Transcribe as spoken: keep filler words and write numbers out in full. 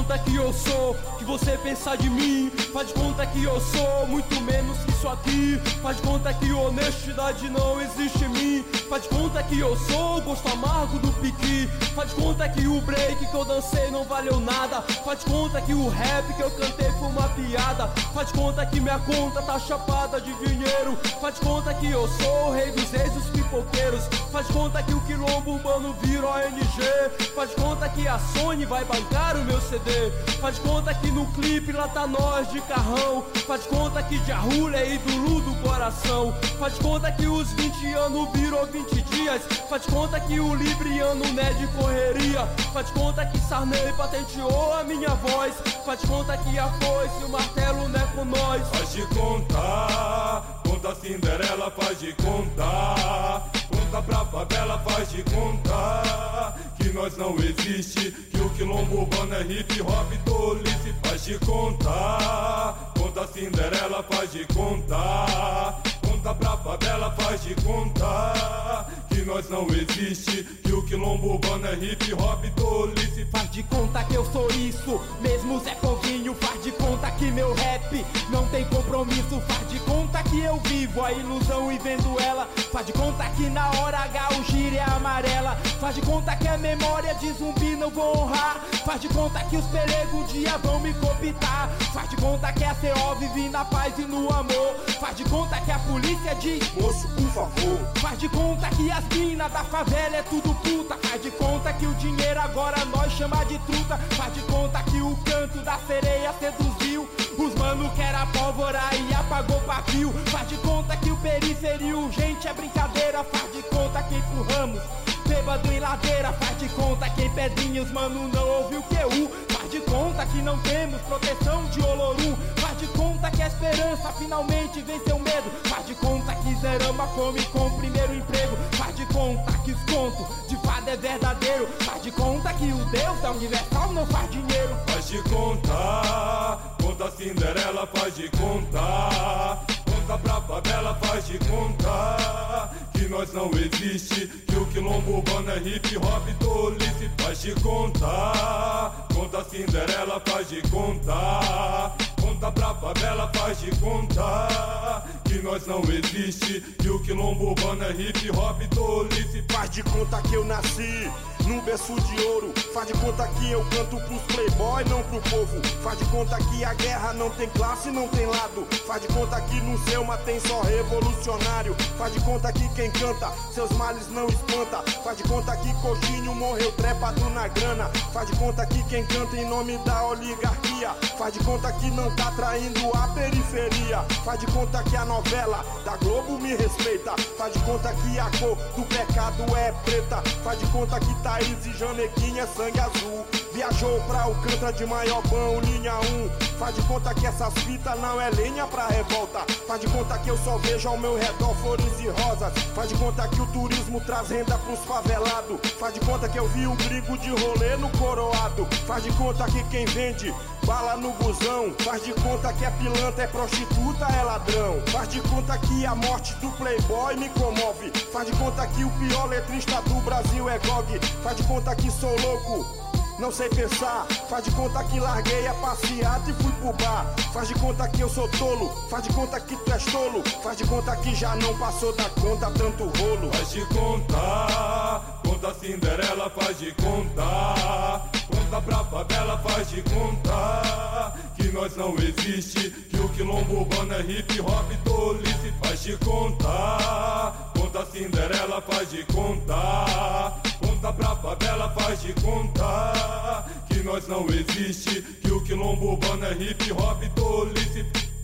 conta que eu sou, que você pensa de mim. Faz de conta que eu sou muito menos que isso aqui. Faz de conta que honestidade não existe em mim. Faz de conta que eu sou o gosto amargo do piqui. Faz de conta que o break que eu dancei não valeu nada. Faz de conta que o rap que eu cantei foi uma piada. Faz de conta que minha conta tá chapada de dinheiro. Faz de conta que eu sou o rei dos reis dos pipoqueiros. Faz de conta que o quilombo urbano vira O N G. Faz de conta que a Sony vai bancar o meu C D. Faz de conta que no clipe lá tá nós de carrão. Faz de conta que Djarrula é ídolo do coração. Faz de conta que os vinte anos virou vinte dias. Faz de conta que o Libriano não é de correria. Faz de conta que Sarney patenteou a minha voz. Faz de conta que a foice e o martelo não é com nós. Faz de contar, conta Cinderela, faz de contar. Conta pra favela, faz de contar que nós não existe, que o quilombo urbano é hip hop tolice. Faz de contar, conta Cinderela, faz de contar. Conta pra favela, faz de contar que nós não existe, que o quilombo urbano é hip hop tolice. Faz de conta que eu sou isso, mesmo Zé Povinho. Faz de conta que meu rap não tem compromisso. Faz de conta que eu vivo a ilusão e vendo ela. Faz de conta que na hora H o giro é amarela. Faz de conta que a memória de zumbi não vou honrar. Faz de conta que os pelegos um dia vão me copitar. Faz de conta que a C O vive na paz e no amor. Faz de conta que a polícia diz: moço, por favor. Faz de conta que as minas da favela é tudo puta. Faz de conta que o dinheiro agora nós chama de truta. Faz de conta que o canto da sereia seduziu os mano que era pólvora e apagou pavio. Faz de conta que o periferia urgente é brincadeira. Faz de conta que empurramos bêbado em ladeira. Faz de conta que em Pedrinhos mano não ouviu Q U. Faz de conta que não temos proteção de Olorum. Faz de conta que a esperança finalmente venceu o medo. Faz de conta que zeramos a fome com o primeiro emprego. Faz de conta que os contos de fada é verdadeiro. Faz de conta que o Deus da Universal não faz dinheiro. Faz de contar, conta Cinderela, faz de contar. Conta pra favela, faz de contar que nós não existe, que o quilombo urbano é hip hop tolice. Faz de contar, conta Cinderela, faz de contar. Conta pra favela, faz de contar que nós não existe, que o quilombo urbano é hip hop tolice. Faz de conta que eu nasci num berço de ouro. Faz de conta que eu canto pros playboy, não pro povo. Faz de conta que a guerra não tem classe, não tem lado. Faz de conta que no Selma tem só revolucionário. Faz de conta que quem canta seus males não espanta. Faz de conta que coxinho morreu trepado na grana. Faz de conta que quem canta em nome da oligarquia. Faz de conta que não tá traindo a periferia. Faz de conta que a novela da Globo me respeita. Faz de conta que a cor do pecado é preta. Faz de conta que Thaís e Janequinha é sangue azul. Viajou pra Alcântara de Maiobão, linha um. Faz de conta que essas fitas não é lenha pra revolta. Faz de conta que eu só vejo ao meu redor flores e rosas. Faz de conta que o turismo traz renda pros favelados. Faz de conta que eu vi um gringo de rolê no coroado. Faz de conta que quem vende bala no busão. Faz de conta que é pilantra, é prostituta, é ladrão. Faz de conta que a morte do playboy me comove. Faz de conta que o pior letrista do Brasil é Gog. Faz de conta que sou louco, não sei pensar. Faz de conta que larguei a passeata e fui pro bar. Faz de conta que eu sou tolo, faz de conta que tu és tolo. Faz de conta que já não passou da conta tanto rolo. Faz de contar, conta Cinderela, faz de contar. Conta pra favela, faz de contar que nós não existe, que o quilombo urbano é hip hop tolice. Faz de contar, conta Cinderela, faz de contar. Conta pra favela, faz de contar que nós não existe, que o quilombo urbano é hip hop tolice.